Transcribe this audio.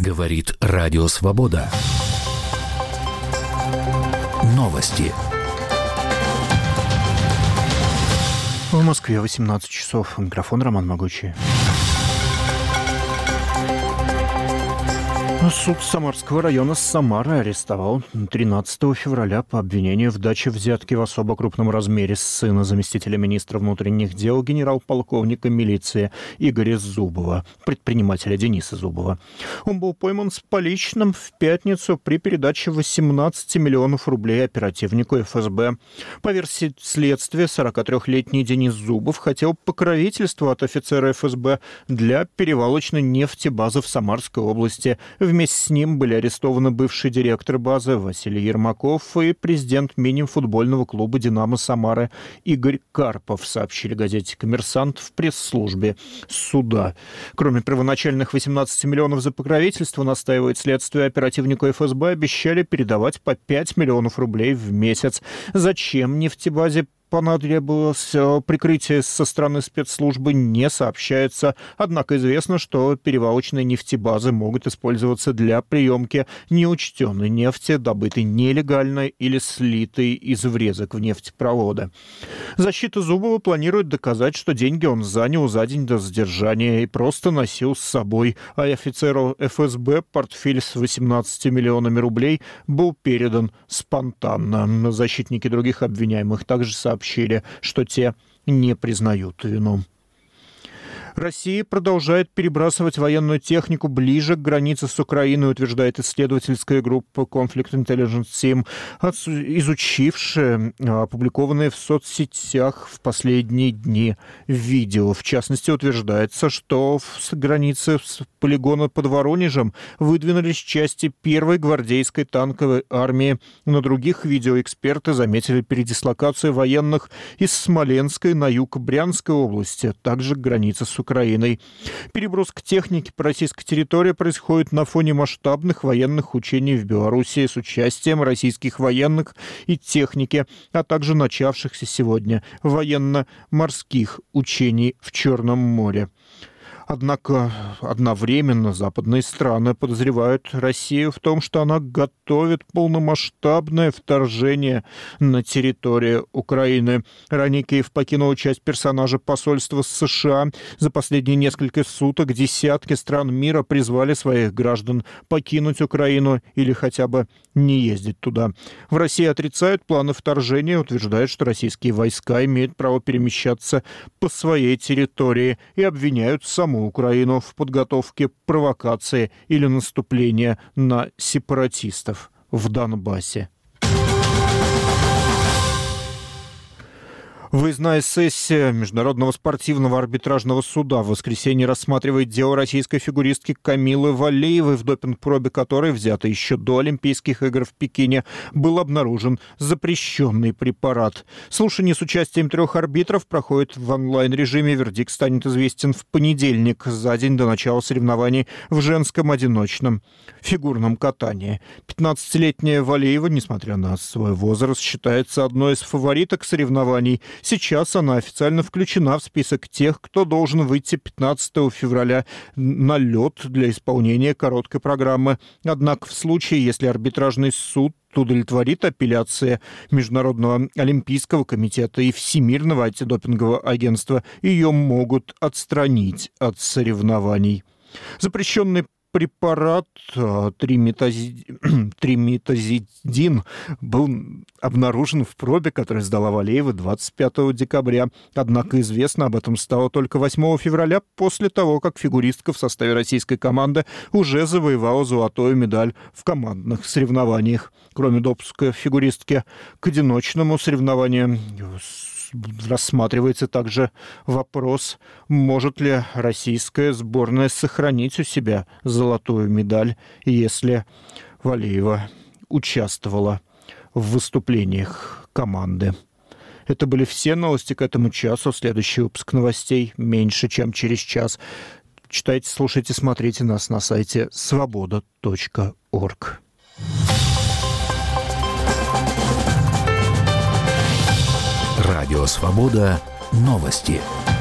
Говорит Радио Свобода. Новости. В Москве 18 часов. Микрофон Роман Могучий. Суд Самарского района Самары арестовал 13 февраля по обвинению в даче взятки в особо крупном размере сына заместителя министра внутренних дел генерал-полковника милиции Игоря Зубова, предпринимателя Дениса Зубова. Он был пойман с поличным в пятницу при передаче 18 миллионов рублей оперативнику ФСБ. По версии следствия, 43-летний Денис Зубов хотел покровительства от офицера ФСБ для перевалочной нефтебазы в Самарской области. Вместе с ним были арестованы бывший директор базы Василий Ермаков и президент мини-футбольного клуба «Динамо Самары» Игорь Карпов, сообщили газете «Коммерсант» в пресс-службе суда. Кроме первоначальных 18 миллионов за покровительство, настаивает следствие, оперативнику ФСБ обещали передавать по 5 миллионов рублей в месяц. Зачем нефтебазе понадобилось прикрытие со стороны спецслужбы, не сообщается. Однако известно, что перевалочные нефтебазы могут использоваться для приемки неучтенной нефти, добытой нелегально или слитой из врезок в нефтепроводы. Защита Зубова планирует доказать, что деньги он занял за день до задержания и просто носил с собой, а офицеру ФСБ портфель с 18 миллионами рублей был передан спонтанно. Защитники других обвиняемых также сообщили, что те не признают вину. Россия продолжает перебрасывать военную технику ближе к границе с Украиной, утверждает исследовательская группа Conflict Intelligence Team, изучившая опубликованные в соцсетях в последние дни видео. В частности, утверждается, что с границы с полигона под Воронежем выдвинулись части 1-й гвардейской танковой армии. На других видео эксперты заметили передислокацию военных из Смоленской на юг Брянской области, также к границе с Украиной. Переброска техники по российской территории происходит на фоне масштабных военных учений в Белоруссии с участием российских военных и техники, а также начавшихся сегодня военно-морских учений в Черном море. Однако одновременно западные страны подозревают Россию в том, что она готовит полномасштабное вторжение на территорию Украины. Ранее Киев покинул часть персонажа посольства США. За последние несколько суток десятки стран мира призвали своих граждан покинуть Украину или хотя бы не ездить туда. В России отрицают планы вторжения, утверждают, что российские войска имеют право перемещаться по своей территории и обвиняют саму Украину в подготовке провокации или наступления на сепаратистов в Донбассе. Выездная сессия Международного спортивного арбитражного суда в воскресенье рассматривает дело российской фигуристки Камилы Валеевой, в допинг-пробе которой, взятой еще до Олимпийских игр в Пекине, был обнаружен запрещенный препарат. Слушание с участием 3 арбитров проходит в онлайн-режиме. Вердикт станет известен в понедельник, за день до начала соревнований в женском одиночном фигурном катании. 15-летняя Валеева, несмотря на свой возраст, считается одной из фавориток соревнований. Сейчас она официально включена в список тех, кто должен выйти 15 февраля на лед для исполнения короткой программы. Однако в случае, если арбитражный суд удовлетворит апелляции Международного олимпийского комитета и Всемирного антидопингового агентства, ее могут отстранить от соревнований. Запрещенный препарат триметазидин был обнаружен в пробе, который сдала Валеева 25 декабря. Однако известно об этом стало только 8 февраля, после того, как фигуристка в составе российской команды уже завоевала золотую медаль в командных соревнованиях. Кроме допуска фигуристки к одиночному соревнованию, рассматривается также вопрос, может ли российская сборная сохранить у себя золотую медаль, если Валеева участвовала в выступлениях команды. Это были все новости к этому часу. Следующий выпуск новостей меньше, чем через час. Читайте, слушайте, смотрите нас на сайте svoboda.org. Радио «Свобода». Новости.